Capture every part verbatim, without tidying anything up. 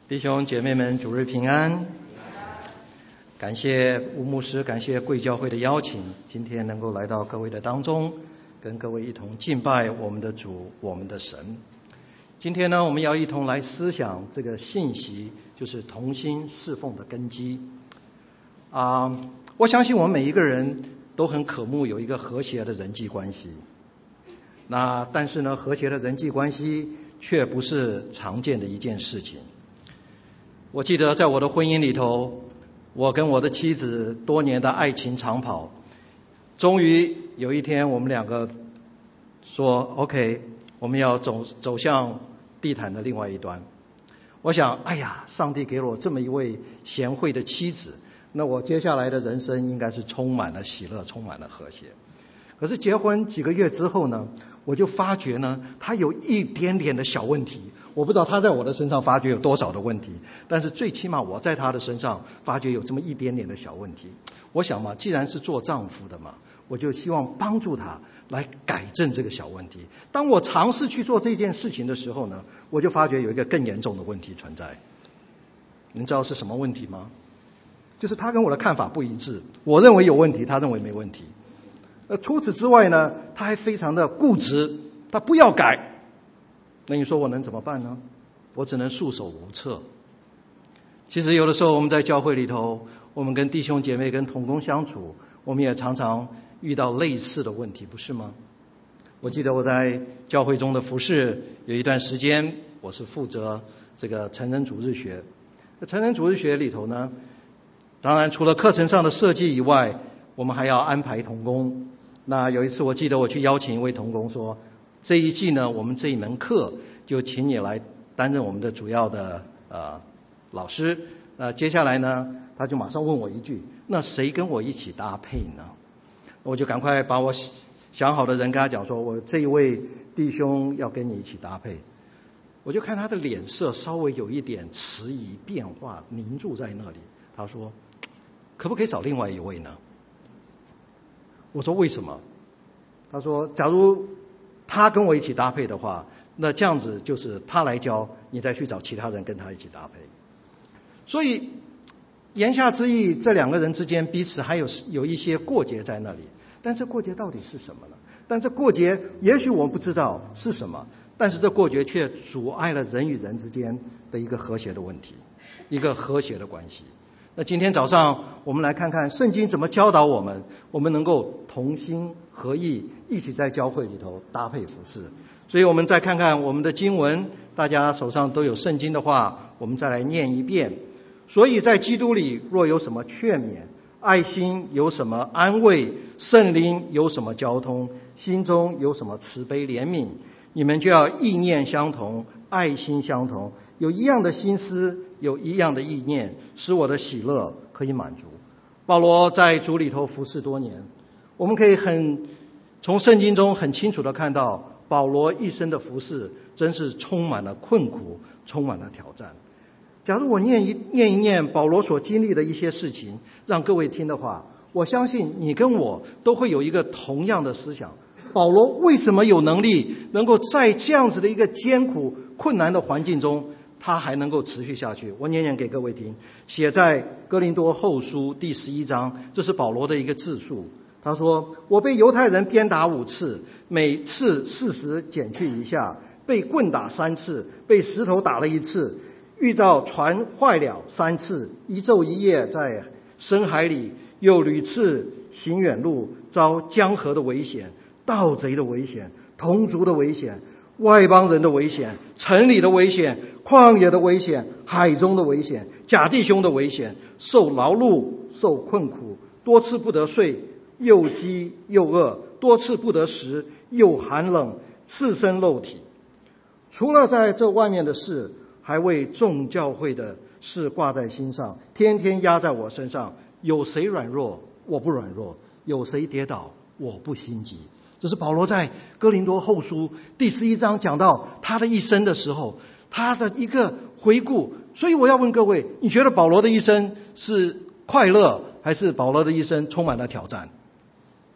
弟兄姐妹们，主日平安！感谢吴牧师，感谢贵教会的邀请，今天能够来到各位的当中，跟各位一同敬拜我们的主，我们的神。今天呢，我们要一同来思想这个信息，就是同心侍奉的根基。啊，我相信我们每一个人都很渴慕有一个和谐的人际关系。那但是呢，和谐的人际关系却不是常见的一件事情。我记得在我的婚姻里头，我跟我的妻子多年的爱情长跑，终于有一天我们两个说 OK， 我们要走走向地毯的另外一端。我想，哎呀，上帝给了我这么一位贤惠的妻子，那我接下来的人生应该是充满了喜乐，充满了和谐。可是结婚几个月之后呢，我就发觉呢，他有一点点的小问题。我不知道他在我的身上发觉有多少的问题，但是最起码我在他的身上发觉有这么一点点的小问题。我想嘛，既然是做丈夫的嘛，我就希望帮助他来改正这个小问题。当我尝试去做这件事情的时候呢，我就发觉有一个更严重的问题存在。您知道是什么问题吗？就是他跟我的看法不一致，我认为有问题，他认为没问题。呃，除此之外呢，他还非常的固执，他不要改。那你说我能怎么办呢？我只能束手无策。其实有的时候我们在教会里头，我们跟弟兄姐妹跟同工相处，我们也常常遇到类似的问题，不是吗？我记得我在教会中的服事有一段时间，我是负责这个成人主日学。成人主日学里头呢，当然除了课程上的设计以外，我们还要安排同工。那有一次我记得我去邀请一位同工说，这一季呢，我们这一门课就请你来担任我们的主要的呃老师。那接下来呢，他就马上问我一句，那谁跟我一起搭配呢？我就赶快把我想好的人跟他讲说，我这一位弟兄要跟你一起搭配。我就看他的脸色稍微有一点迟疑变化，凝住在那里。他说，可不可以找另外一位呢？我说为什么？他说，假如他跟我一起搭配的话，那这样子就是他来教，你再去找其他人跟他一起搭配。所以言下之意，这两个人之间彼此还有有一些过节在那里，但这过节到底是什么呢？但这过节也许我们不知道是什么，但是这过节却阻碍了人与人之间的一个和谐的问题，一个和谐的关系。那今天早上我们来看看圣经怎么教导我们，我们能够同心合意，一起在教会里头搭配服事。所以我们再看看我们的经文，大家手上都有圣经的话，我们再来念一遍。所以在基督里若有什么劝勉，爱心有什么安慰，圣灵有什么交通，心中有什么慈悲怜悯，你们就要意念相同，爱心相同，有一样的心思，有一样的意念，使我的喜乐可以满足。保罗在主里头服侍多年，我们可以很从圣经中很清楚的看到，保罗一生的服侍真是充满了困苦，充满了挑战。假如我念一念一念保罗所经历的一些事情，让各位听的话，我相信你跟我都会有一个同样的思想。保罗为什么有能力能够在这样子的一个艰苦困难的环境中，他还能够持续下去？我念念给各位听，写在哥林多后书第十一章，这是保罗的一个自述。他说，我被犹太人鞭打五次，每次四十减去一下，被棍打三次，被石头打了一次，遇到船坏了三次，一昼一夜在深海里，又屡次行远路，遭江河的危险，盗贼的危险，同族的危险，外邦人的危险，城里的危险，旷野的危险，海中的危险，假弟兄的危险，受劳碌，受困苦，多次不得睡，又饥又饿，多次不得食，又寒冷，赤身露体。除了在这外面的事，还为众教会的事挂在心上，天天压在我身上。有谁软弱，我不软弱；有谁跌倒，我不心急。这是保罗在哥林多后书第十一章讲到他的一生的时候，他的一个回顾。所以我要问各位，你觉得保罗的一生是快乐，还是保罗的一生充满了挑战？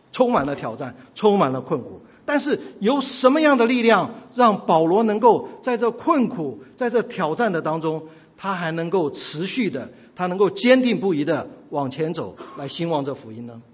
充满了挑战，充满了困苦。但是有什么样的力量让保罗能够在这困苦，在这挑战的当中，他还能够持续的，他能够坚定不移的往前走，来兴旺这福音呢？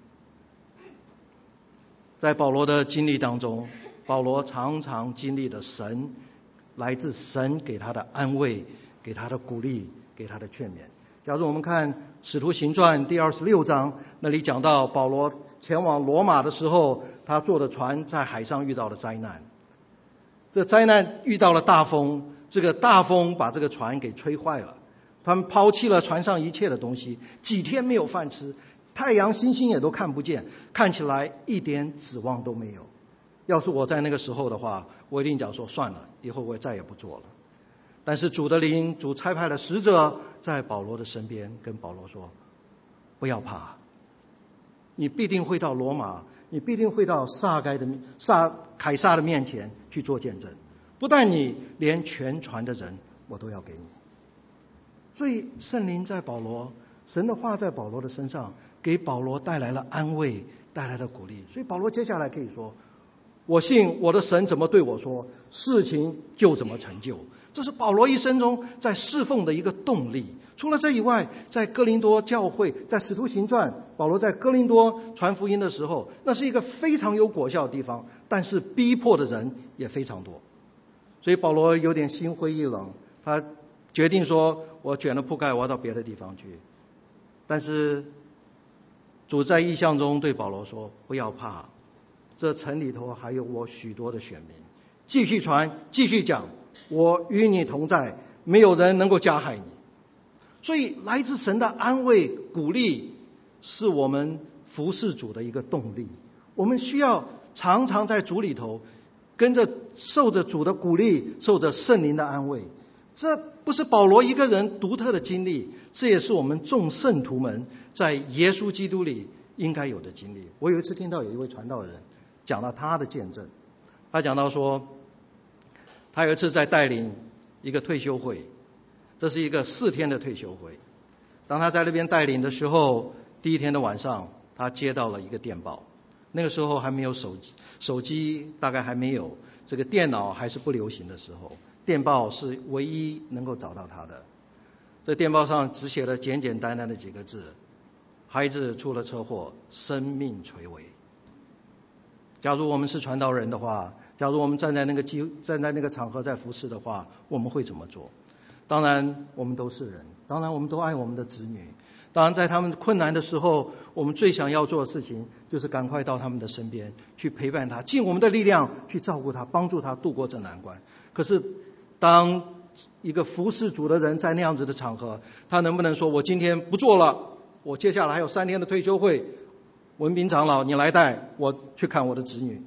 在保罗的经历当中，保罗常常经历的神，来自神给他的安慰，给他的鼓励，给他的劝勉。假如我们看使徒行传第二十六章，那里讲到保罗前往罗马的时候，他坐的船在海上遇到了灾难。这灾难遇到了大风，这个大风把这个船给吹坏了，他们抛弃了船上一切的东西，几天没有饭吃，太阳星星也都看不见，看起来一点指望都没有。要是我在那个时候的话，我一定讲说算了，以后我再也不做了。但是主的灵，主差派了使者在保罗的身边，跟保罗说，不要怕，你必定会到罗马，你必定会到撒该的撒凯撒的面前去做见证，不但你，连全船的人我都要给你。所以圣灵在保罗，神的话在保罗的身上，给保罗带来了安慰，带来了鼓励。所以保罗接下来可以说，我信我的神怎么对我说，事情就怎么成就。这是保罗一生中在侍奉的一个动力。除了这以外，在哥林多教会，在使徒行传，保罗在哥林多传福音的时候，那是一个非常有果效的地方，但是逼迫的人也非常多。所以保罗有点心灰意冷，他决定说，我卷了铺盖，我要到别的地方去。但是主在异象中对保罗说，不要怕，这城里头还有我许多的选民，继续传，继续讲，我与你同在，没有人能够加害你。所以来自神的安慰鼓励，是我们服侍主的一个动力。我们需要常常在主里头，跟着受着主的鼓励，受着圣灵的安慰。这不是保罗一个人独特的经历，这也是我们众圣徒们在耶稣基督里应该有的经历。我有一次听到有一位传道人讲到他的见证，他讲到说，他有一次在带领一个退休会，这是一个四天的退休会。当他在那边带领的时候，第一天的晚上，他接到了一个电报。那个时候还没有手机，手机大概还没有，这个电脑还是不流行的时候，电报是唯一能够找到他的。这电报上只写了简简单单的几个字：孩子出了车祸，生命垂危。假如我们是传道人的话，假如我们站在那个机站在那个场合在服侍的话，我们会怎么做？当然我们都是人，当然我们都爱我们的子女，当然在他们困难的时候，我们最想要做的事情就是赶快到他们的身边去陪伴他，尽我们的力量去照顾他，帮助他度过这难关。可是当一个服侍主的人在那样子的场合，他能不能说，我今天不做了，我接下来还有三天的退休会，文彬长老你来带我去看我的子女？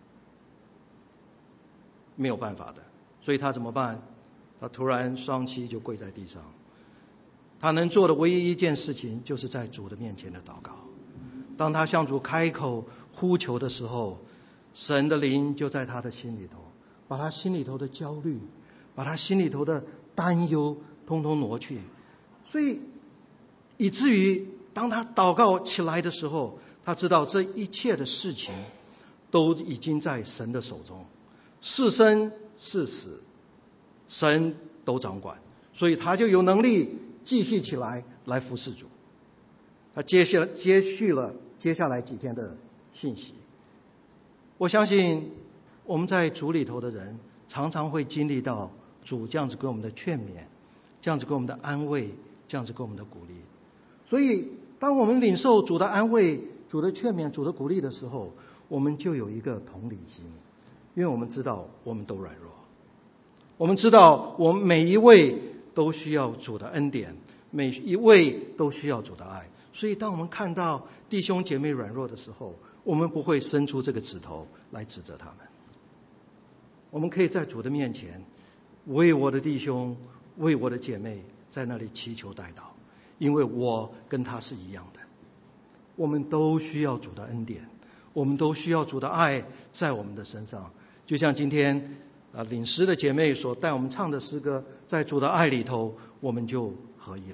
没有办法的。所以他怎么办？他突然双膝就跪在地上，他能做的唯一一件事情就是在主的面前的祷告。当他向主开口呼求的时候，神的灵就在他的心里头，把他心里头的焦虑，把他心里头的担忧通通挪去。所以以至于当他祷告起来的时候，他知道这一切的事情都已经在神的手中，是生是死神都掌管，所以他就有能力继续起来来服侍主。他接续了接续了接下来几天的信息。我相信我们在主里头的人常常会经历到主这样子给我们的劝勉，这样子给我们的安慰，这样子给我们的鼓励。所以当我们领受主的安慰，主的劝勉，主的鼓励的时候，我们就有一个同理心，因为我们知道我们都软弱，我们知道我们每一位都需要主的恩典，每一位都需要主的爱。所以当我们看到弟兄姐妹软弱的时候，我们不会伸出这个指头来指责他们。我们可以在主的面前为我的弟兄，为我的姐妹在那里祈求代祷，因为我跟他是一样的。我们都需要主的恩典，我们都需要主的爱在我们的身上。就像今天啊，领诗的姐妹所带我们唱的诗歌，在主的爱里头，我们就合一了。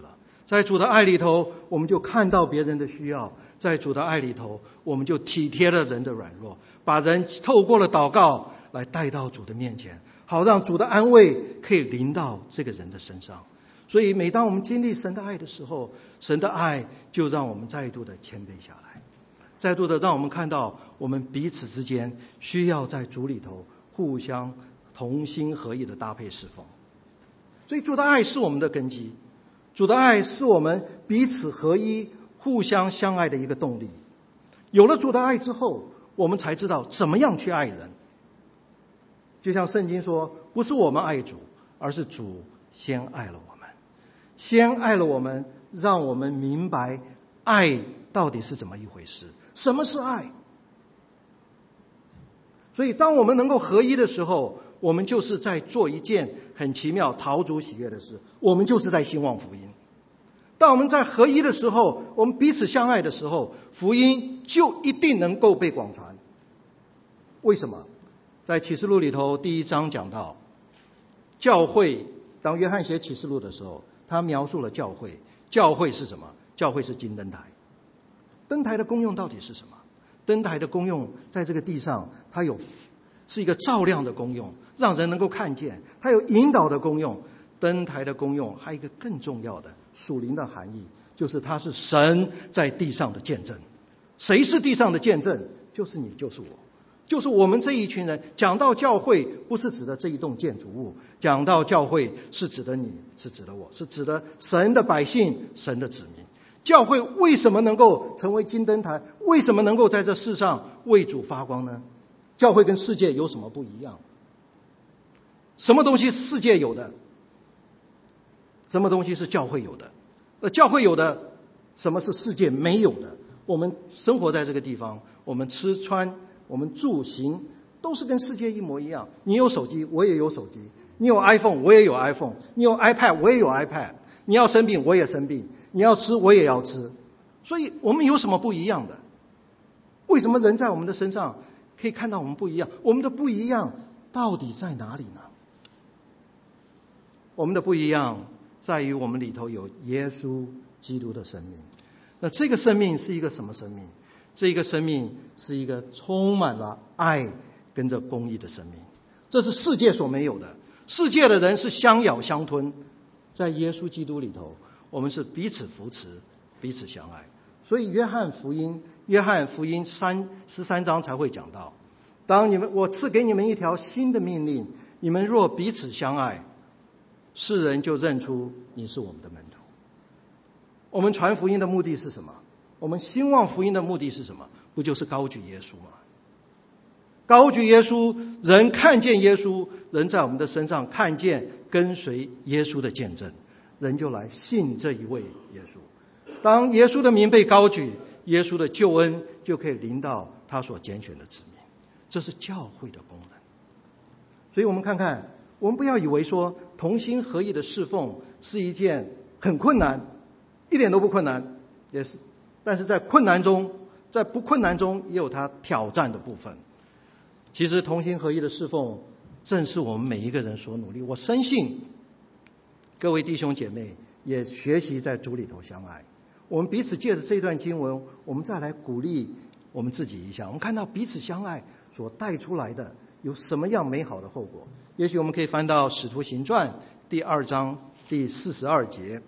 在主的爱里头，我们就看到别人的需要；在主的爱里头，我们就体贴了人的软弱，把人透过了祷告来带到主的面前，好让主的安慰可以临到这个人的身上。所以每当我们经历神的爱的时候，神的爱就让我们再度的谦卑下来，再度的让我们看到我们彼此之间需要在主里头互相同心合意的搭配侍奉。所以主的爱是我们的根基，主的爱是我们彼此合一互相相爱的一个动力。有了主的爱之后，我们才知道怎么样去爱人。就像圣经说，不是我们爱主，而是主先爱了我们，先爱了我们，让我们明白爱到底是怎么一回事，什么是爱。所以当我们能够合一的时候，我们就是在做一件很奇妙讨主喜悦的事，我们就是在兴旺福音。当我们在合一的时候，我们彼此相爱的时候，福音就一定能够被广传。为什么？在启示录里头第一章讲到教会，当约翰写启示录的时候，他描述了教会。教会是什么？教会是金灯台。灯台的功用到底是什么？灯台的功用在这个地上，它有是一个照亮的功用，让人能够看见，它有引导的功用。灯台的功用还有一个更重要的属灵的含义，就是它是神在地上的见证。谁是地上的见证？就是你，就是我，就是我们这一群人。讲到教会，不是指的这一栋建筑物，讲到教会是指的你，是指的我，是指的神的百姓，神的子民。教会为什么能够成为金灯台？为什么能够在这世上为主发光呢？教会跟世界有什么不一样？什么东西是世界有的？什么东西是教会有的？呃，教会有的，什么是世界没有的？我们生活在这个地方，我们吃穿，我们住行，都是跟世界一模一样。你有手机，我也有手机；你有 iPhone， 我也有 iPhone； 你有 iPad， 我也有 iPad； 你要生病，我也生病；你要吃，我也要吃。所以我们有什么不一样的？为什么人在我们的身上可以看到我们不一样？我们的不一样到底在哪里呢？我们的不一样在于我们里头有耶稣基督的生命。那这个生命是一个什么生命？这一个生命是一个充满了爱跟着公义的生命。这是世界所没有的。世界的人是相咬相吞，在耶稣基督里头，我们是彼此扶持，彼此相爱。所以约翰福音约翰福音三十三章才会讲到，当你们我赐给你们一条新的命令，你们若彼此相爱，世人就认出你是我们的门徒。我们传福音的目的是什么？我们兴旺福音的目的是什么？不就是高举耶稣吗？高举耶稣，人看见耶稣，人在我们的身上看见跟随耶稣的见证，人就来信这一位耶稣。当耶稣的名被高举，耶稣的救恩就可以临到他所拣选的子民。这是教会的功能。所以我们看看，我们不要以为说同心合意的侍奉是一件很困难，一点都不困难，也是，但是在困难中，在不困难中也有它挑战的部分。其实同心合意的侍奉正是我们每一个人所努力。我深信各位弟兄姐妹也学习在主里头相爱。我们彼此借着这段经文，我们再来鼓励我们自己一下。我们看到彼此相爱所带出来的有什么样美好的后果。也许我们可以翻到使徒行传第二章第四十二节。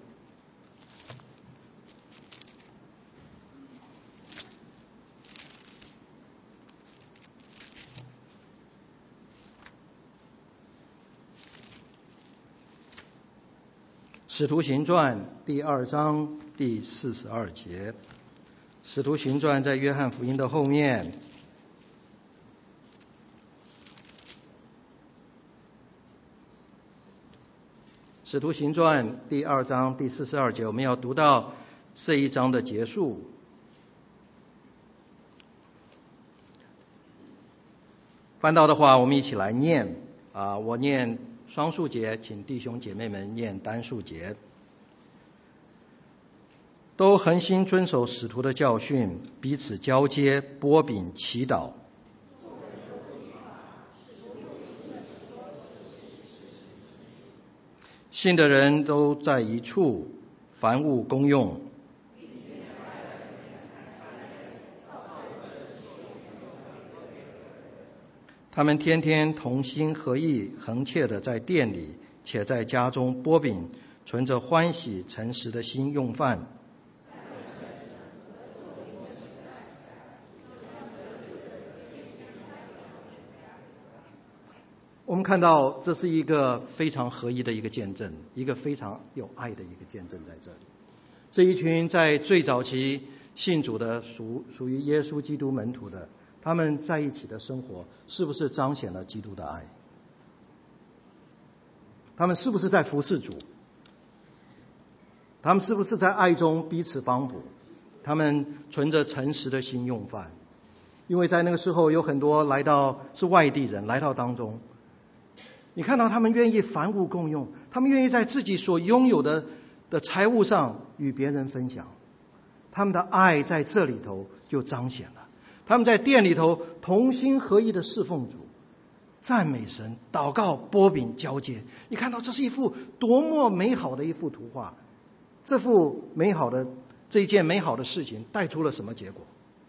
使徒行传第二章第四十二节。使徒行传在约翰福音的后面。使徒行传第二章第四十二节，我们要读到这一章的结束。翻到的话，我们一起来念啊，我念双数节，请弟兄姐妹们念单数节。都恒心遵守使徒的教训，彼此交接，擘饼祈祷。信的人都在一处， 凡物公用。他们天天同心合意，恒切的在店里，且在家中擘饼，存着欢喜诚实的心用饭。我们看到这是一个非常合一的一个见证，一个非常有爱的一个见证在这里。这一群在最早期信主的属属于耶稣基督门徒的，他们在一起的生活是不是彰显了基督的爱？他们是不是在服侍主？他们是不是在爱中彼此帮补？他们存着诚实的心用饭。因为在那个时候有很多来到是外地人来到当中，你看到他们愿意凡物共用，他们愿意在自己所拥有的的财物上与别人分享，他们的爱在这里头就彰显了。他们在店里头同心合意的侍奉主，赞美神，祷告，擘饼交接。你看到这是一幅多么美好的一幅图画。这幅美好的这一件美好的事情带出了什么结果？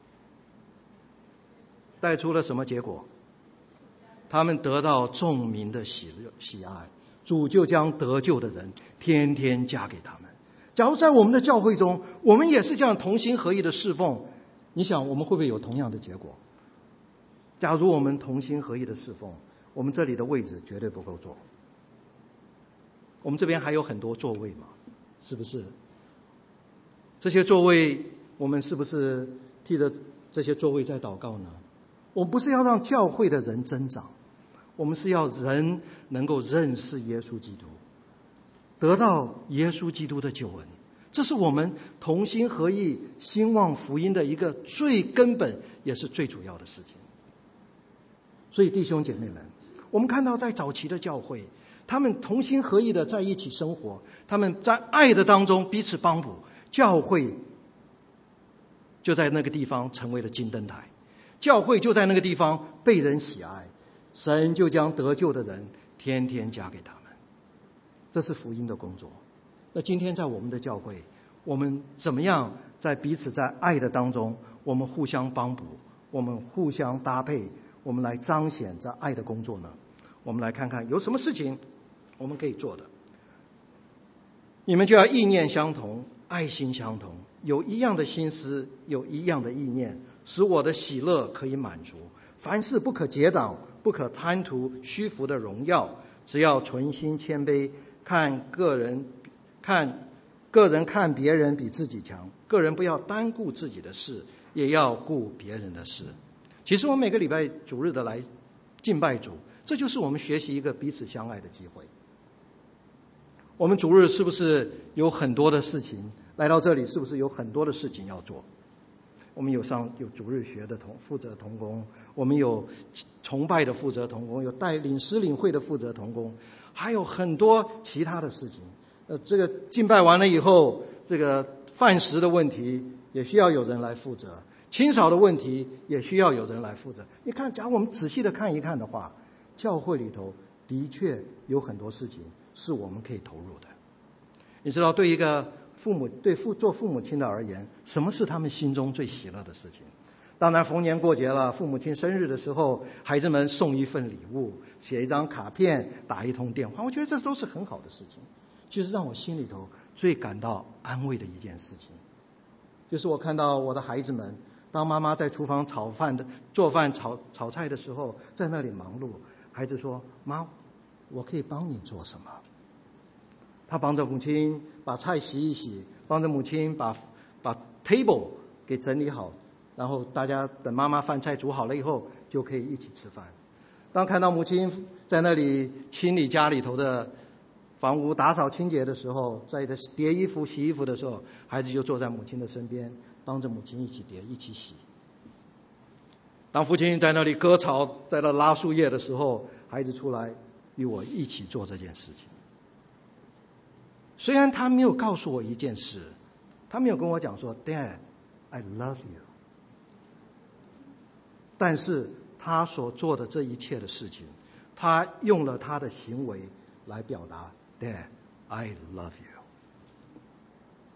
带出了什么结果？他们得到众民的喜喜爱，主就将得救的人天天加给他们。假如在我们的教会中，我们也是这样同心合意的侍奉，你想我们会不会有同样的结果？假如我们同心合意的侍奉，我们这里的位置绝对不够坐。我们这边还有很多座位嘛，是不是？这些座位，我们是不是替着这些座位在祷告呢？我们不是要让教会的人增长，我们是要人能够认识耶稣基督，得到耶稣基督的救恩。这是我们同心合意兴旺福音的一个最根本也是最主要的事情。所以弟兄姐妹们，我们看到在早期的教会，他们同心合意的在一起生活，他们在爱的当中彼此帮补，教会就在那个地方成为了金灯台，教会就在那个地方被人喜爱，神就将得救的人天天加给他们。这是福音的工作。那今天在我们的教会，我们怎么样在彼此在爱的当中，我们互相帮补，我们互相搭配，我们来彰显这爱的工作呢？我们来看看有什么事情我们可以做的。你们就要意念相同，爱心相同，有一样的心思，有一样的意念，使我的喜乐可以满足。凡事不可结党，不可贪图虚浮的荣耀，只要存心谦卑，看个人看个人看别人比自己强，个人不要单顾自己的事，也要顾别人的事。其实我们每个礼拜主日的来敬拜主，这就是我们学习一个彼此相爱的机会。我们主日是不是有很多的事情来到这里，是不是有很多的事情要做？我们有上有主日学的同负责同工，我们有崇拜的负责同工，有带领诗领会的负责同工，还有很多其他的事情。呃，这个敬拜完了以后，这个饭食的问题也需要有人来负责，清扫的问题也需要有人来负责。你看，假如我们仔细的看一看的话，教会里头的确有很多事情是我们可以投入的。你知道，对一个父母对父做父母亲的而言，什么是他们心中最喜乐的事情？当然逢年过节了，父母亲生日的时候，孩子们送一份礼物，写一张卡片，打一通电话，我觉得这都是很好的事情。其实让我心里头最感到安慰的一件事情，就是我看到我的孩子们，当妈妈在厨房炒饭的做饭炒炒菜的时候，在那里忙碌，孩子说：妈，我可以帮你做什么？他帮着母亲把菜洗一洗，帮着母亲把把 table 给整理好，然后大家等妈妈饭菜煮好了以后，就可以一起吃饭。当看到母亲在那里清理家里头的房屋，打扫清洁的时候，在叠衣服洗衣服的时候，孩子就坐在母亲的身边，帮着母亲一起叠一起洗。当父亲在那里割草，在那拉树叶的时候，孩子出来与我一起做这件事情。虽然他没有告诉我一件事，他没有跟我讲说 Dad, I love you， 但是他所做的这一切的事情，他用了他的行为来表达 Dad, I love you。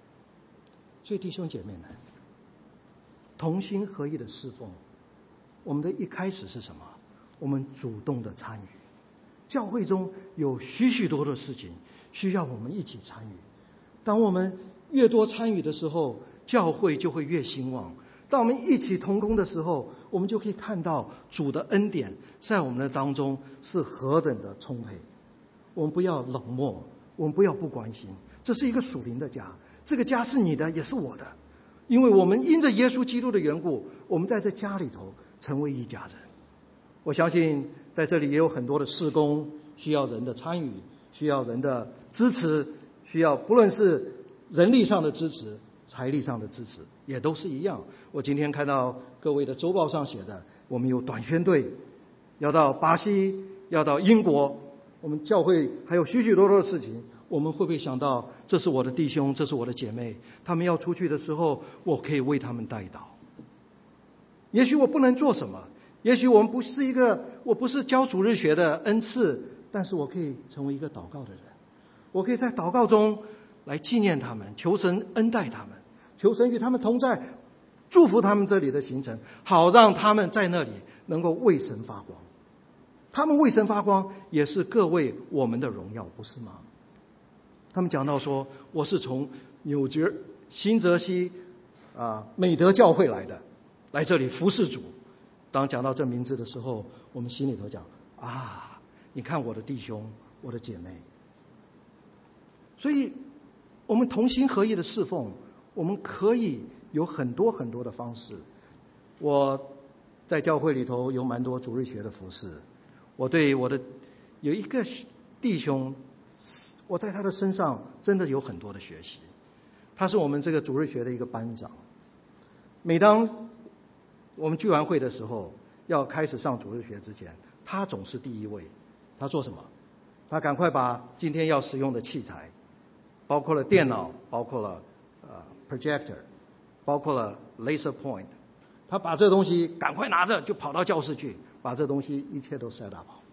所以弟兄姐妹们，同心合意的侍奉，我们的一开始是什么？我们主动的参与。教会中有许许多多的事情需要我们一起参与。当我们越多参与的时候，教会就会越兴旺。当我们一起同工的时候，我们就可以看到主的恩典在我们的当中是何等的充沛。我们不要冷漠，我们不要不关心，这是一个属灵的家，这个家是你的也是我的，因为我们因着耶稣基督的缘故，我们在这家里头成为一家人。我相信在这里也有很多的事工需要人的参与，需要人的支持，需要不论是人力上的支持，财力上的支持，也都是一样。我今天看到各位的周报上写的，我们有短宣队要到巴西，要到英国，我们教会还有许许多多的事情。我们会不会想到，这是我的弟兄，这是我的姐妹，他们要出去的时候，我可以为他们代祷。也许我不能做什么，也许我们不是一个，我不是教主日学的恩赐，但是我可以成为一个祷告的人。我可以在祷告中来纪念他们，求神恩待他们，求神与他们同在，祝福他们这里的行程，好让他们在那里能够为神发光。他们为神发光，也是各位我们的荣耀，不是吗？他们讲到说，我是从纽约新泽西啊美德教会来的，来这里服侍主。当讲到这名字的时候，我们心里头讲啊，你看我的弟兄，我的姐妹。所以我们同心合意的侍奉，我们可以有很多很多的方式。我在教会里头有蛮多主日学的服侍，我对我的有一个弟兄，我在他的身上真的有很多的学习。他是我们这个主日学的一个班长。每当我们聚完会的时候，要开始上主日学之前，他总是第一位。他做什么？他赶快把今天要使用的器材，包括了电脑，包括了呃 projector， 包括了 laser point， 他把这东西赶快拿着就跑到教室去，把这东西一切都 set up 好。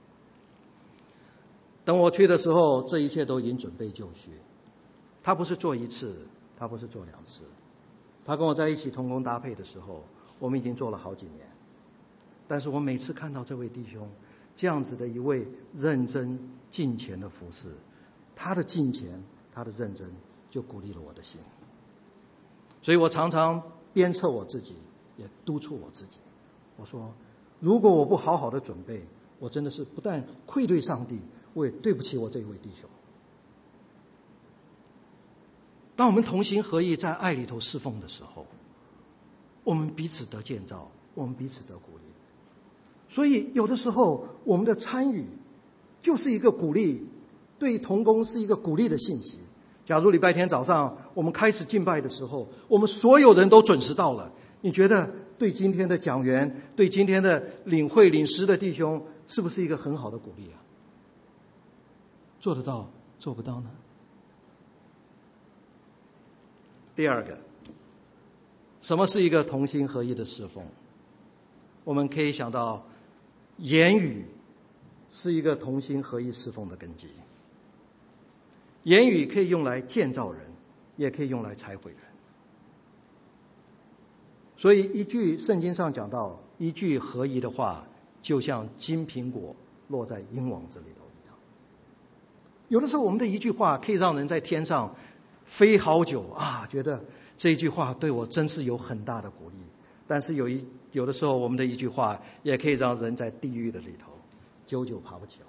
等我去的时候，这一切都已经准备就绪。他不是做一次，他不是做两次，他跟我在一起同工搭配的时候，我们已经做了好几年。但是我每次看到这位弟兄这样子的一位认真敬虔的服侍，他的敬虔，他的认真，就鼓励了我的心。所以我常常鞭策我自己，也督促我自己。我说，如果我不好好的准备，我真的是不但愧对上帝，我也对不起我这一位弟兄。当我们同心合意在爱里头侍奉的时候，我们彼此得建造，我们彼此得鼓励。所以有的时候我们的参与就是一个鼓励，对同工是一个鼓励的信息。假如礼拜天早上我们开始敬拜的时候，我们所有人都准时到了，你觉得对今天的讲员，对今天的领会领诗的弟兄，是不是一个很好的鼓励啊？做得到做不到呢？第二个，什么是一个同心合一的侍奉？我们可以想到，言语是一个同心合一侍奉的根基。言语可以用来建造人，也可以用来拆毁人。所以一句圣经上讲到，一句合一的话，就像金苹果落在鹰网子里头一样。有的时候我们的一句话可以让人在天上飞好久啊，觉得这一句话对我真是有很大的鼓励。但是有一有的时候我们的一句话也可以让人在地狱的里头久久爬不起来。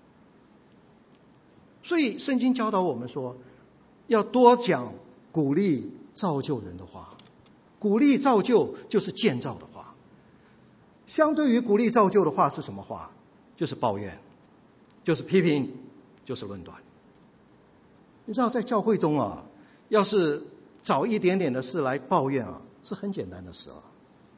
所以圣经教导我们说，要多讲鼓励造就人的话。鼓励造就就是建造的话。相对于鼓励造就的话是什么话？就是抱怨，就是批评，就是论断。你知道在教会中啊，要是找一点点的事来抱怨啊，是很简单的事啊。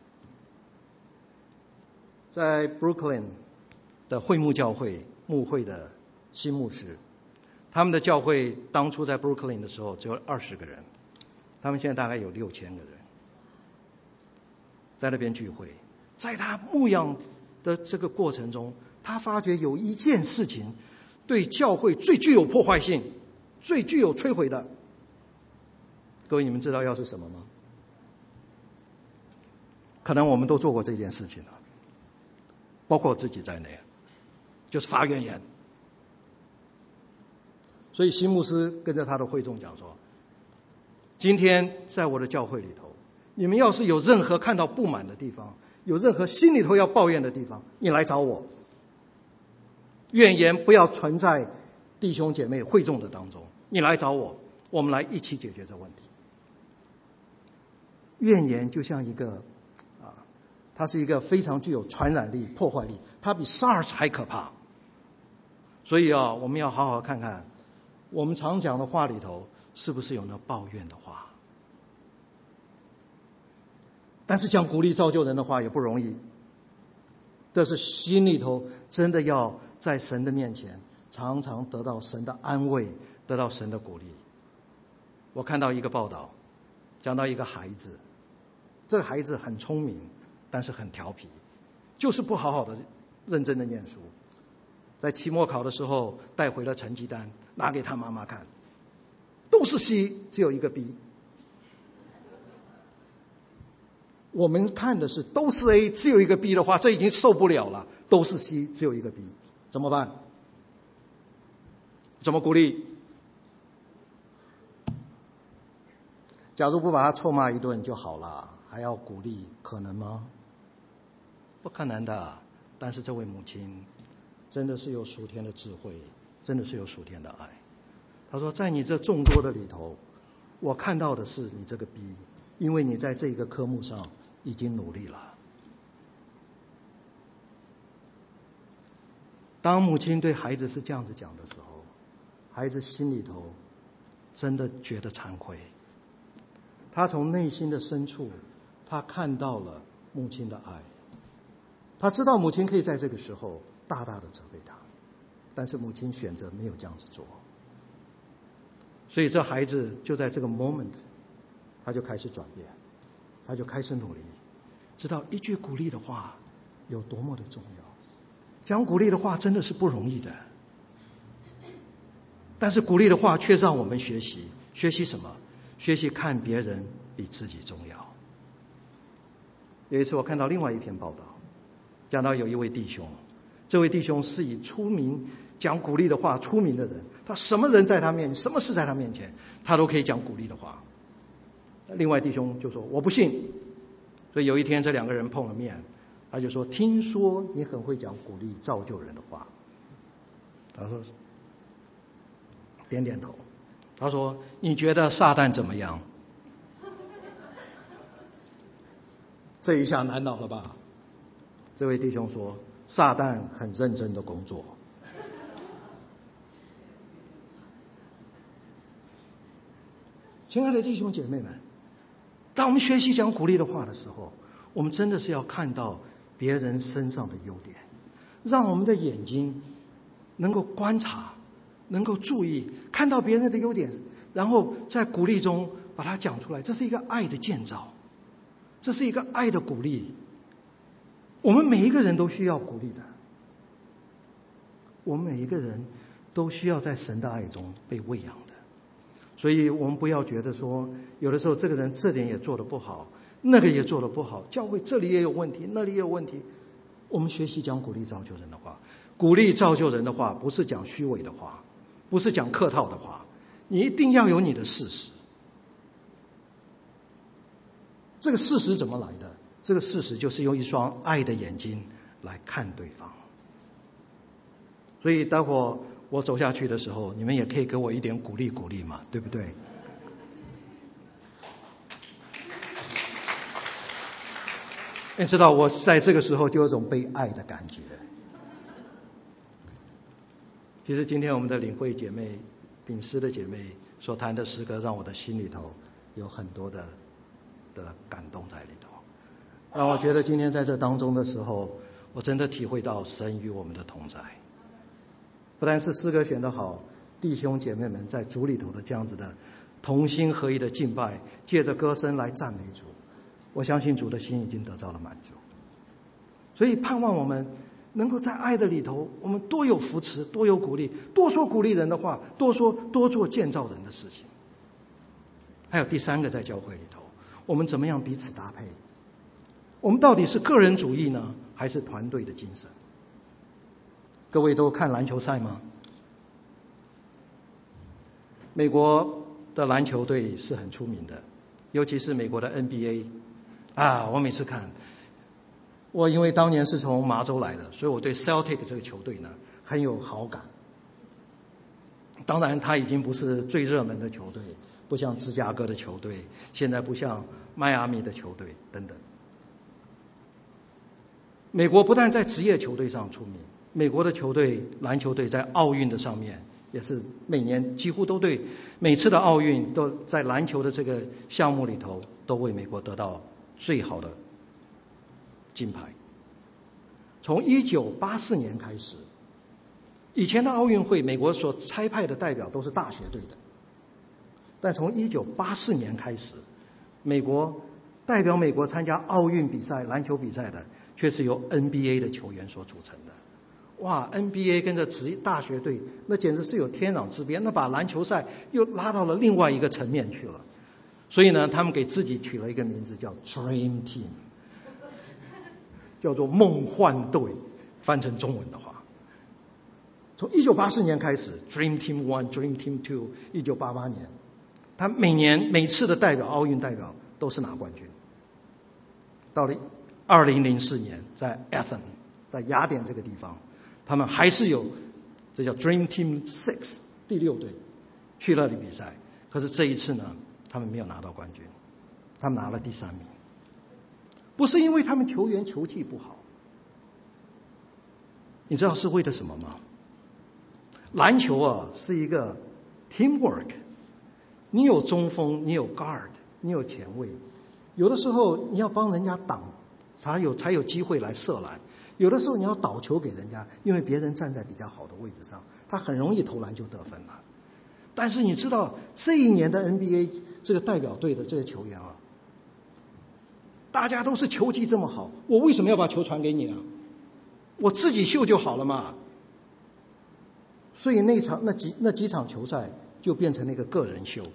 在 Brooklyn 的会幕教会牧会的新牧师，他们的教会当初在 Brooklyn 的时候只有二十个人，他们现在大概有六千个人在那边聚会。在他牧养的这个过程中，他发觉有一件事情对教会最具有破坏性，最具有摧毁的， 各位，你们知道要是什么吗？可能我们都做过这件事情了，包括我自己在内，就是发怨言。所以新牧师跟着他的会众讲说，今天在我的教会里头，你们要是有任何看到不满的地方，有任何心里头要抱怨的地方，你来找我。怨言不要存在弟兄姐妹会众的当中，你来找我，我们来一起解决这问题。怨言就像一个啊，它是一个非常具有传染力、破坏力，它比 SARS 还可怕。所以啊，我们要好好看看，我们常讲的话里头是不是有那抱怨的话。但是讲鼓励造就人的话也不容易，这是心里头真的要在神的面前常常得到神的安慰，得到神的鼓励。我看到一个报道，讲到一个孩子，这个孩子很聪明，但是很调皮，就是不好好的认真的念书。在期末考的时候带回了成绩单，拿给他妈妈看，都是 C， 只有一个 B。我们看的是都是 A， 只有一个 B 的话，这已经受不了了。都是 C， 只有一个 B， 怎么办？怎么鼓励？假如不把他臭骂一顿就好了，还要鼓励，可能吗？不可能的。但是这位母亲真的是有属天的智慧，真的是有属天的爱。他说，在你这众多的里头，我看到的是你这个 B， 因为你在这个科目上已经努力了。当母亲对孩子是这样子讲的时候，孩子心里头真的觉得惭愧。他从内心的深处，他看到了母亲的爱。他知道母亲可以在这个时候大大的责备他，但是母亲选择没有这样子做。所以这孩子就在这个 moment， 他就开始转变，他就开始努力，知道一句鼓励的话有多么的重要。讲鼓励的话真的是不容易的，但是鼓励的话却让我们学习，学习什么？学习看别人比自己重要。有一次我看到另外一篇报道，讲到有一位弟兄，这位弟兄是以出名讲鼓励的话出名的人，他什么人在他面前，什么事在他面前，他都可以讲鼓励的话。另外弟兄就说我不信。所以有一天这两个人碰了面，他就说，听说你很会讲鼓励造就人的话。他说点点头。他说你觉得撒旦怎么样？这一下难倒了吧？这位弟兄说，撒旦很认真的工作。亲爱的弟兄姐妹们，当我们学习讲鼓励的话的时候，我们真的是要看到别人身上的优点，让我们的眼睛能够观察，能够注意，看到别人的优点，然后在鼓励中把它讲出来。这是一个爱的建造，这是一个爱的鼓励。我们每一个人都需要鼓励的，我们每一个人都需要在神的爱中被喂养的。所以我们不要觉得说，有的时候这个人这点也做得不好，那个也做得不好，教会这里也有问题，那里也有问题。我们学习讲鼓励造就人的话，鼓励造就人的话不是讲虚伪的话，不是讲客套的话，你一定要有你的事实。这个事实怎么来的？这个事实就是用一双爱的眼睛来看对方。所以待会儿我走下去的时候，你们也可以给我一点鼓励鼓励嘛，对不对？你知道我在这个时候就有种被爱的感觉。其实今天我们的领会姐妹、领诗的姐妹所弹的诗歌，让我的心里头有很多的的感动在里头，让我觉得今天在这当中的时候，我真的体会到神与我们的同在。不但是诗歌选得好，弟兄姐妹们在主里头的这样子的同心合一的敬拜，借着歌声来赞美主，我相信主的心已经得到了满足。所以盼望我们能够在爱的里头，我们多有扶持，多有鼓励，多说鼓励人的话，多说多做建造人的事情。 还有第三个，在教会里头，我们怎么样彼此搭配？我们到底是个人主义呢，还是团队的精神？各位都看篮球赛吗？美国的篮球队是很出名的，尤其是美国的 N B A 啊，我每次看，我因为当年是从麻州来的，所以我对 Celtic 这个球队呢很有好感。当然他已经不是最热门的球队，不像芝加哥的球队，现在不像迈阿密的球队等等。美国不但在职业球队上出名，美国的球队篮球队在奥运的上面也是每年几乎都对，每次的奥运都在篮球的这个项目里头都为美国得到最好的金牌。从一九八四年开始，以前的奥运会美国所差派的代表都是大学队的，但从一九八四年开始，美国代表美国参加奥运比赛篮球比赛的却是由 N B A 的球员所组成的。哇 N B A 跟着职业大学队，那简直是有天壤之别，那把篮球赛又拉到了另外一个层面去了。所以呢，他们给自己取了一个名字叫 Dream Team， 叫做梦幻队，翻成中文的话。从一九八四年开始 Dream Team One Dream Team Two， 一九八八年他每年每次的代表奥运代表都是拿冠军。到了二零零四年在 Athens， 在雅典这个地方，他们还是有这叫 Dream Team Six 第六队去那里比赛，可是这一次呢他们没有拿到冠军，他们拿了第三名。不是因为他们球员球技不好，你知道是为了什么吗？篮球啊是一个 teamwork， 你有中锋，你有 guard， 你有前卫，有的时候你要帮人家挡，才有才有机会来射篮，有的时候你要导球给人家，因为别人站在比较好的位置上，他很容易投篮就得分了。但是你知道这一年的 N B A 这个代表队的这些球员啊，大家都是球技这么好，我为什么要把球传给你啊？我自己秀就好了嘛。所以那场那几那几场球赛就变成了一个个人秀。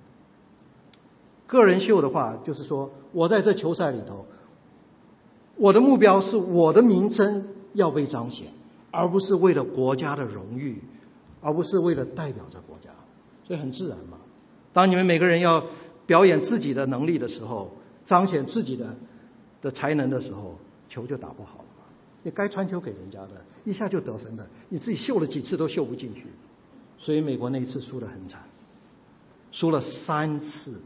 个人秀的话，就是说我在这球赛里头，我的目标是我的名声要被彰显，而不是为了国家的荣誉，而不是为了代表着国家。所以很自然嘛。当你们每个人要表演自己的能力的时候，彰显自己的的才能的时候，球就打不好了。你该传球给人家的，一下就得分的，你自己秀了几次都秀不进去。所以美国那一次输得很惨，输了三次，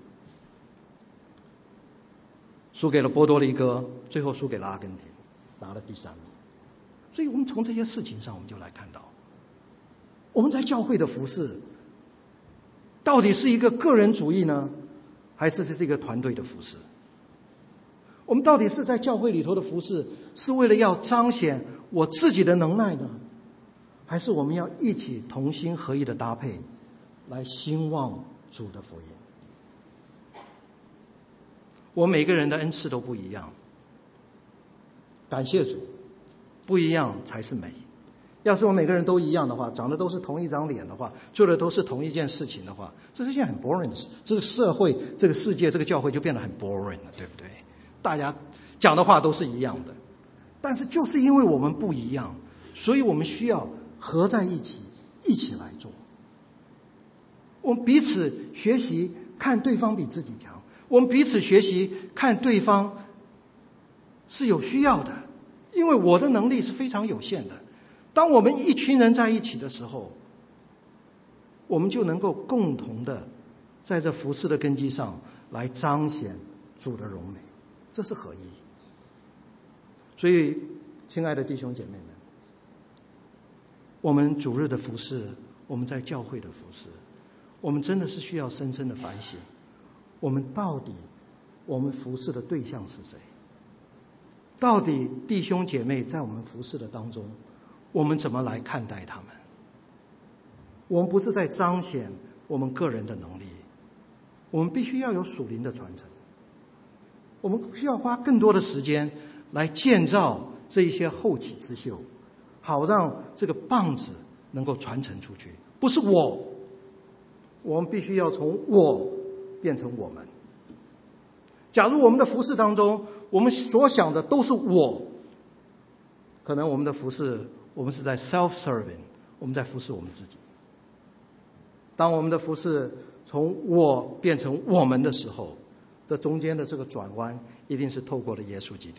输给了波多黎各，最后输给了阿根廷，拿了第三名。所以我们从这些事情上，我们就来看到，我们在教会的服事，到底是一个个人主义呢，还是是一个团队的服事？我们到底是在教会里头的服事，是为了要彰显我自己的能耐呢，还是我们要一起同心合意的搭配，来兴旺主的福音？我每个人的恩赐都不一样，感谢主，不一样才是美。要是我每个人都一样的话，长得都是同一张脸的话，做的都是同一件事情的话，这是一件很 boring 的事。这个社会、这个世界、这个教会就变得很 boring 了，对不对？大家讲的话都是一样的，但是就是因为我们不一样，所以我们需要合在一起，一起来做。我们彼此学习，看对方比自己强；我们彼此学习，看对方是有需要的，因为我的能力是非常有限的。当我们一群人在一起的时候，我们就能够共同的在这服事的根基上来彰显主的荣美，这是合一。所以亲爱的弟兄姐妹们，我们主日的服事，我们在教会的服事，我们真的是需要深深的反省，我们到底我们服事的对象是谁？到底弟兄姐妹在我们服事的当中，我们怎么来看待他们？我们不是在彰显我们个人的能力，我们必须要有属灵的传承。我们需要花更多的时间来建造这一些后起之秀，好让这个棒子能够传承出去。不是我，我们必须要从我变成我们。假如我们的服事当中，我们所想的都是我，可能我们的服事，我们是在 self-serving， 我们在服事我们自己。当我们的服事从我变成我们的时候，这中间的这个转弯，一定是透过了耶稣基督。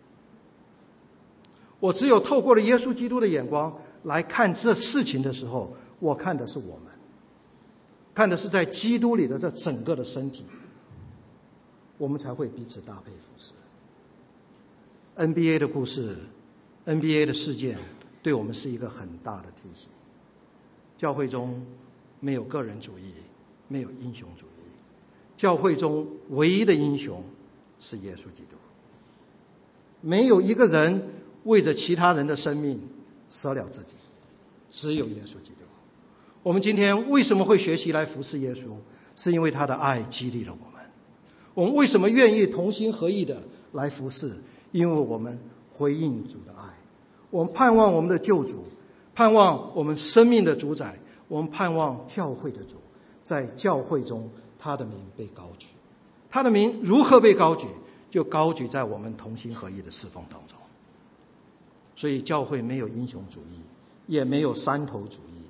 我只有透过了耶稣基督的眼光来看这事情的时候，我看的是我们，看的是在基督里的这整个的身体，我们才会彼此搭配服事。N B A 的故事， N B A 的事件对我们是一个很大的提醒。教会中没有个人主义，没有英雄主义，教会中唯一的英雄是耶稣基督。没有一个人为着其他人的生命舍了自己，只有耶稣基督。我们今天为什么会学习来服侍耶稣？是因为他的爱激励了我们。我们为什么愿意同心合意的来服侍？因为我们回应主的爱，我们盼望我们的救主，盼望我们生命的主宰，我们盼望教会的主，在教会中他的名被高举。他的名如何被高举？就高举在我们同心合意的侍奉当中。所以教会没有英雄主义，也没有山头主义。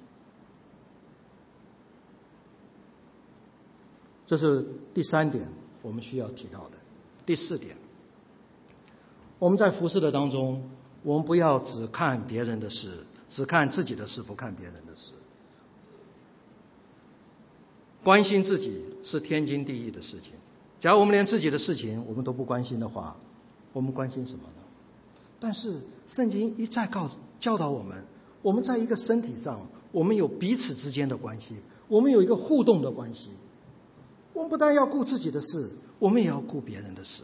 这是第三点我们需要提到的。第四点，我们在服侍的当中，我们不要只看别人的事，只看自己的事，不看别人的事。关心自己是天经地义的事情。假如我们连自己的事情我们都不关心的话，我们关心什么呢？但是圣经一再告教导我们，我们在一个身体上，我们有彼此之间的关系，我们有一个互动的关系。我们不但要顾自己的事，我们也要顾别人的事。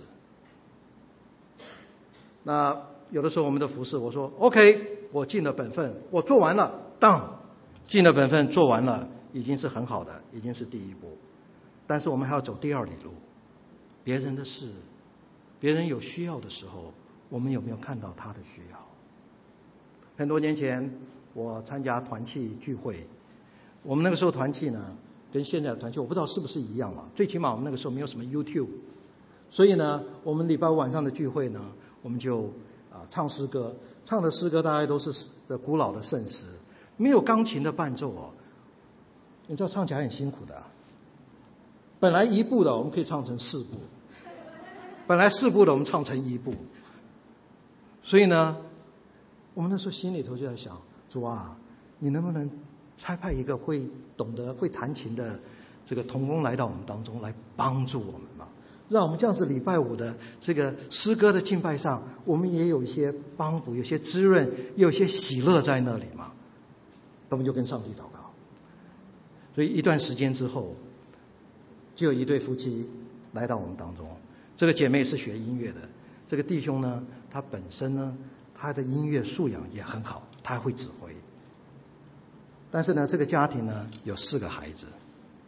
那有的时候我们的服事，我说 OK， 我尽了本分，我做完了，当尽了本分做完了，已经是很好的，已经是第一步。但是我们还要走第二里路，别人的事，别人有需要的时候，我们有没有看到他的需要？很多年前我参加团契聚会，我们那个时候团契呢跟现在的团契我不知道是不是一样了，最起码我们那个时候没有什么 YouTube， 所以呢我们礼拜五晚上的聚会呢，我们就啊唱诗歌，唱的诗歌大概都是古老的圣诗，没有钢琴的伴奏哦，你知道唱起来很辛苦的。本来一部的我们可以唱成四部，本来四部的我们唱成一部。所以呢我们那时候心里头就在想，主啊，你能不能差派一个会懂得会弹琴的这个同工来到我们当中，来帮助我们嘛，让我们这样子礼拜五的这个诗歌的敬拜上，我们也有一些帮补，有些滋润，也有些喜乐在那里嘛。我们就跟上帝祷告。所以一段时间之后，就有一对夫妻来到我们当中。这个姐妹是学音乐的，这个弟兄呢，他本身呢，他的音乐素养也很好，他会指挥。但是呢，这个家庭呢有四个孩子，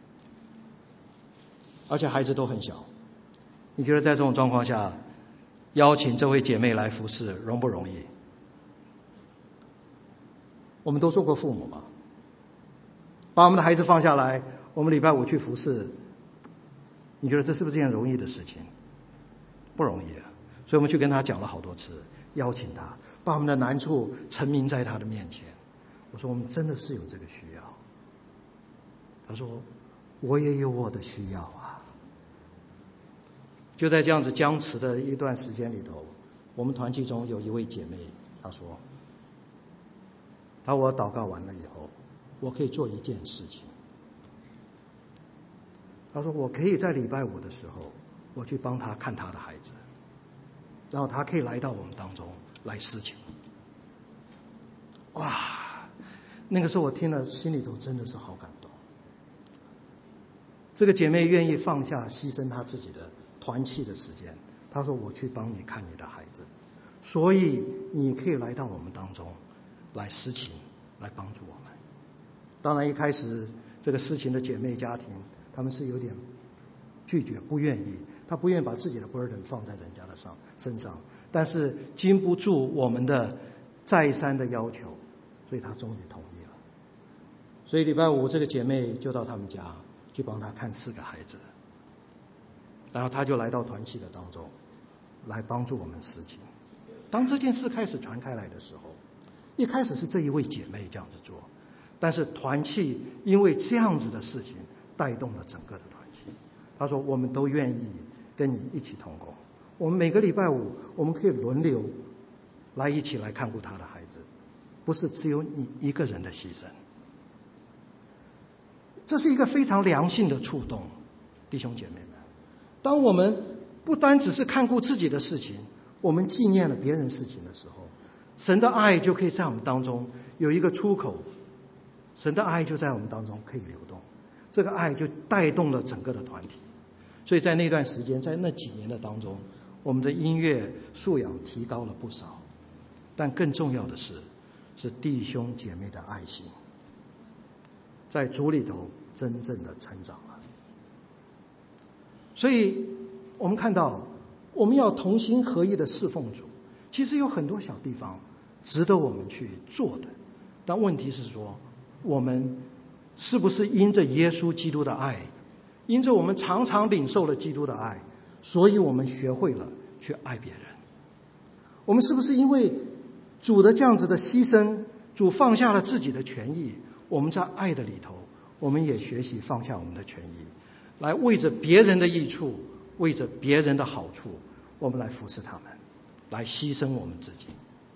而且孩子都很小。你觉得在这种状况下，邀请这位姐妹来服侍容不容易？我们都做过父母嘛，把我们的孩子放下来，我们礼拜五去服侍，你觉得这是不是件容易的事情？不容易啊！所以我们去跟他讲了好多次，邀请他，把我们的难处陈明在他的面前。我说我们真的是有这个需要。他说我也有我的需要啊。就在这样子僵持的一段时间里头，我们团契中有一位姐妹，她说，当我祷告完了以后，我可以做一件事情。她说我可以在礼拜五的时候，我去帮她看她的孩子，然后她可以来到我们当中来侍寝。哇！那个时候我听了，心里头真的是好感动。这个姐妹愿意放下牺牲她自己的团契的时间，她说我去帮你看你的孩子，所以你可以来到我们当中来侍寝，来帮助我们。当然一开始这个侍寝的姐妹家庭，他们是有点拒绝，不愿意，她不愿意把自己的 burden 放在人家的上身上，但是经不住我们的再三的要求，所以她终于同意了。所以礼拜五这个姐妹就到他们家去帮她看四个孩子。 然后他就来到团契的当中，来帮助我们实行。当这件事开始传开来的时候，一开始是这一位姐妹这样子做，但是团契因为这样子的事情带动了整个的团契。他说我们都愿意跟你一起同工，我们每个礼拜五我们可以轮流来一起来看顾他的孩子，不是只有你一个人的牺牲。这是一个非常良性的触动，弟兄姐妹们，当我们不单只是看顾自己的事情，我们纪念了别人事情的时候，神的爱就可以在我们当中有一个出口，神的爱就在我们当中可以流动，这个爱就带动了整个的团体。所以在那段时间，在那几年的当中，我们的音乐素养提高了不少，但更重要的是是弟兄姐妹的爱心在主里头真正的成长了。所以我们看到我们要同心合意的侍奉主，其实有很多小地方值得我们去做的，但问题是说我们是不是因着耶稣基督的爱，因着我们常常领受了基督的爱，所以我们学会了去爱别人。我们是不是因为主的这样子的牺牲，主放下了自己的权益，我们在爱的里头我们也学习放下我们的权益，来为着别人的益处，为着别人的好处，我们来服侍他们，来牺牲我们自己。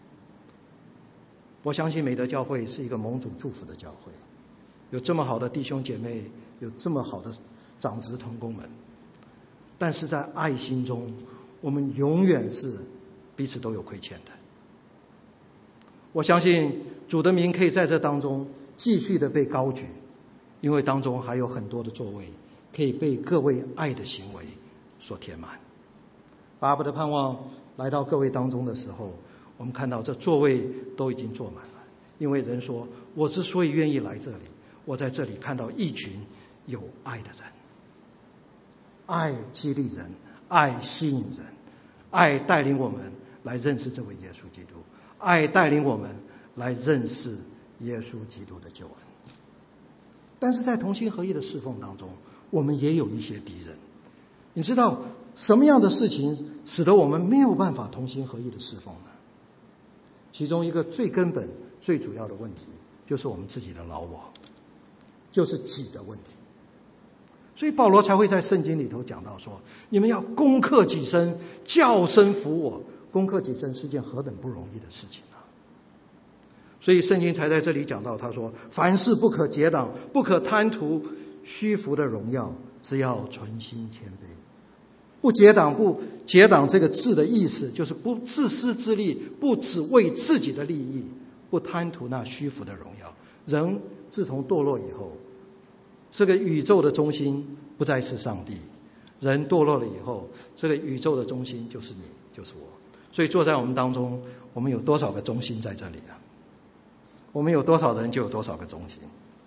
我相信美德教会是一个蒙主祝福的教会，有这么好的弟兄姐妹，有这么好的长子同工们，但是在爱心中我们永远是彼此都有亏欠的。我相信主的名可以在这当中继续的被高举，因为当中还有很多的座位可以被各位爱的行为所填满。巴不得盼望来到各位当中的时候，我们看到这座位都已经坐满了，因为人说我之所以愿意来这里，我在这里看到一群有爱的人，爱激励人，爱吸引人，爱带领我们来认识这位耶稣基督，爱带领我们来认识耶稣基督的救恩。但是在同心合意的侍奉当中，我们也有一些敌人。你知道什么样的事情使得我们没有办法同心合意的侍奉呢？其中一个最根本最主要的问题就是我们自己的老我，就是己的问题。所以保罗才会在圣经里头讲到说，你们要攻克己身，叫声服我。攻克己身是件何等不容易的事情啊！所以圣经才在这里讲到，他说凡事不可结党，不可贪图虚浮的荣耀，只要存心谦卑。不结党，不结党这个字的意思就是不自私自利，不只为自己的利益，不贪图那虚浮的荣耀。人自从堕落以后，这个宇宙的中心不再是上帝，人堕落了以后，这个宇宙的中心就是你，就是我。所以坐在我们当中，我们有多少个中心在这里啊？我们有多少人就有多少个中心，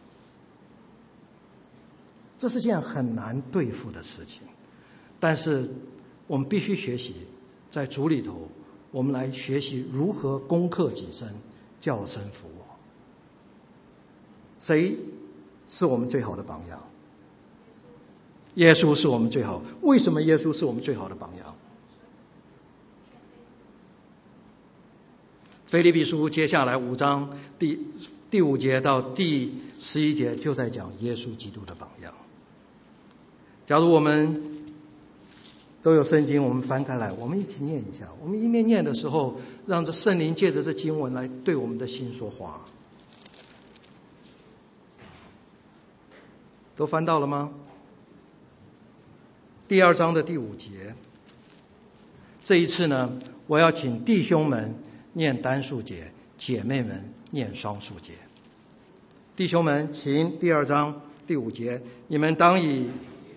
这是件很难对付的事情。但是我们必须学习，在主里头我们来学习如何攻克己身，叫声服我。谁是我们最好的榜样？耶稣是我们最好。为什么耶稣是我们最好的榜样？腓立比书接下来五章第第五节到第十一节就在讲耶稣基督的榜样。假如我们都有圣经，我们翻开来，我们一起念一下。我们一面念的时候，让这圣灵借着这经文来对我们的心说话。都翻到了吗？第二章的第五节。这一次呢，我要请弟兄们念单数节，姐妹们念双数节。弟兄们，请第二章第五节，你们当以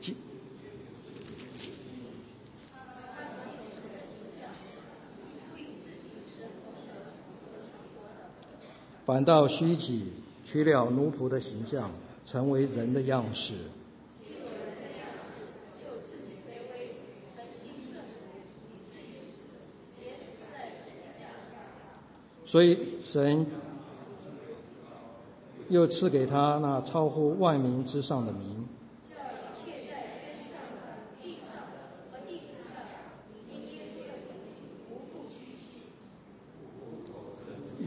反倒虚己，取了奴仆的形象，成为人的样式。所以神又赐给他那超乎万民之上的名，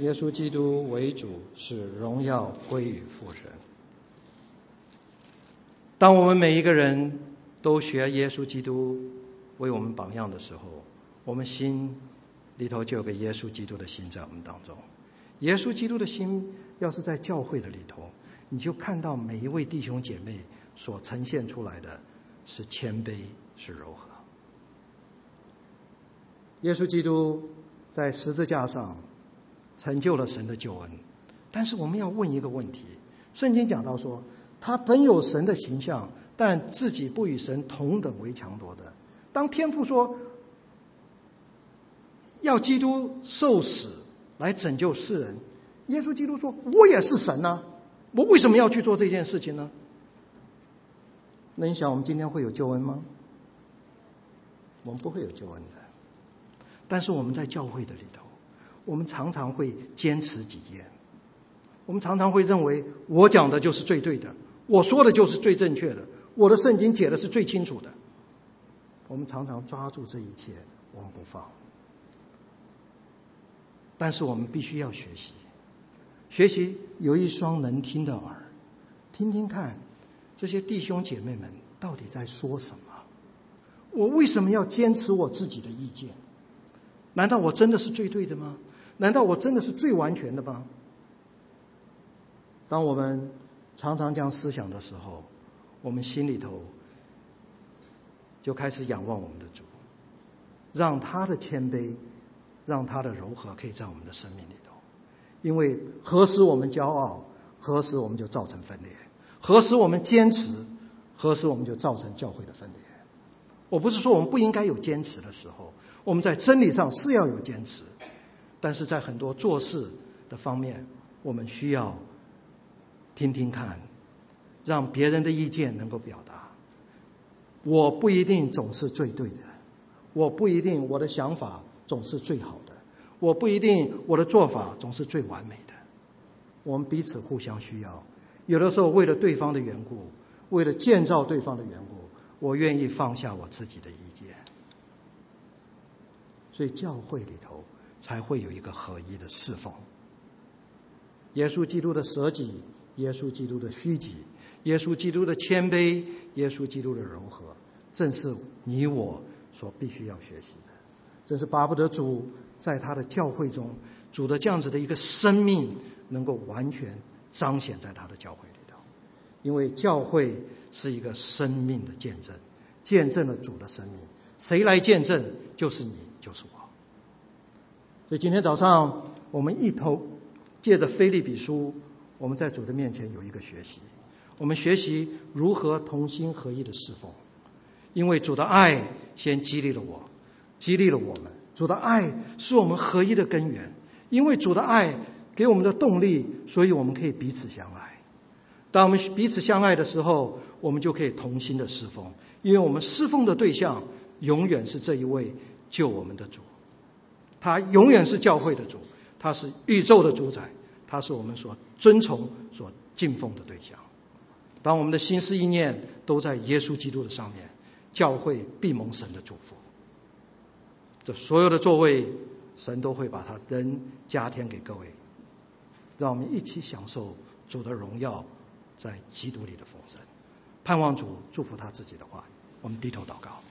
耶稣基督为主，使荣耀归于父神。当我们每一个人都学耶稣基督为我们榜样的时候，我们心里头就有个耶稣基督的心在我们当中。耶稣基督的心要是在教会的里头，你就看到每一位弟兄姐妹所呈现出来的是谦卑，是柔和。耶稣基督在十字架上成就了神的救恩，但是我们要问一个问题，圣经讲到说，他本有神的形象，但自己不与神同等为强夺的。当天父说要基督受死来拯救世人，耶稣基督说，我也是神啊，我为什么要去做这件事情呢？那你想我们今天会有救恩吗？我们不会有救恩的。但是我们在教会的里头，我们常常会坚持己见，我们常常会认为我讲的就是最对的，我说的就是最正确的，我的圣经解的是最清楚的。我们常常抓住这一切，我们不放。但是我们必须要学习，学习有一双能听的耳，听听看这些弟兄姐妹们到底在说什么。我为什么要坚持我自己的意见？难道我真的是最对的吗？难道我真的是最完全的吗？当我们常常这样思想的时候，我们心里头就开始仰望我们的主，让他的谦卑，让他的柔和可以在我们的生命里头。因为何时我们骄傲，何时我们就造成分裂；何时我们坚持，何时我们就造成教会的分裂。我不是说我们不应该有坚持的时候，我们在真理上是要有坚持，但是在很多做事的方面，我们需要听听看，让别人的意见能够表达。我不一定总是最对的，我不一定我的想法总是最好的，我不一定我的做法总是最完美的。我们彼此互相需要，有的时候为了对方的缘故，为了建造对方的缘故，我愿意放下我自己的意见。所以教会里头才会有一个合一的侍奉。耶稣基督的舍己，耶稣基督的虚己，耶稣基督的谦卑，耶稣基督的柔和，正是你我所必须要学习的。这是巴不得主在他的教会中，主的这样子的一个生命能够完全彰显在他的教会里头。因为教会是一个生命的见证，见证了主的生命。谁来见证？就是你，就是我。所以今天早上我们一头借着腓立比书，我们在主的面前有一个学习，我们学习如何同心合一的侍奉。因为主的爱先激励了我，激励了我们。主的爱是我们合一的根源，因为主的爱给我们的动力，所以我们可以彼此相爱。当我们彼此相爱的时候，我们就可以同心的侍奉，因为我们侍奉的对象永远是这一位救我们的主，他永远是教会的主，他是宇宙的主宰，他是我们所尊崇所敬奉的对象。当我们的心思意念都在耶稣基督的上面，教会必蒙神的祝福。这所有的座位，神都会把它恩加添给各位，让我们一起享受主的荣耀在基督里的丰盛。盼望主祝福他自己的话，我们低头祷告。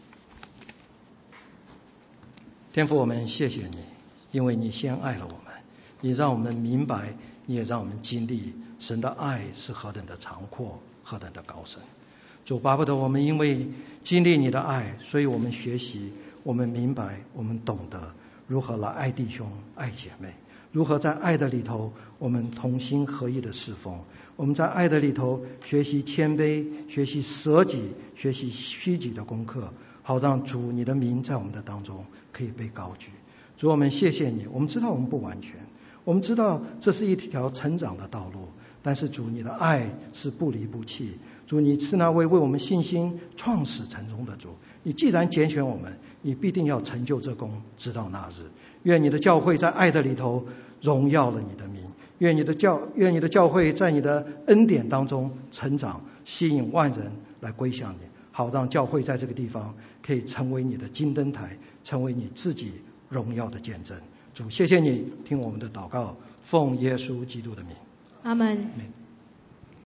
天父，我们谢谢你，因为你先爱了我们，你让我们明白，你也让我们经历神的爱是何等的长阔，何等的高深。主，巴不得我们因为经历你的爱，所以我们学习，我们明白，我们懂得如何来爱弟兄爱姐妹，如何在爱的里头我们同心合一的侍奉，我们在爱的里头学习谦卑，学习舍己，学习虚己的功课，好让主你的名在我们的当中可以被高举。主，我们谢谢你，我们知道我们不完全，我们知道这是一条成长的道路，但是主你的爱是不离不弃。主，你是那位为我们信心创始成终的主，你既然拣选我们，你必定要成就这功，直到那日。愿你的教会在爱的里头荣耀了你的名，愿你的教愿你的教会在你的恩典当中成长，吸引万人来归向你，好让教会在这个地方可以成为你的金灯台，成为你自己荣耀的见证。 主，谢谢你听我们的祷告，奉耶稣基督的名， 阿们。 阿们。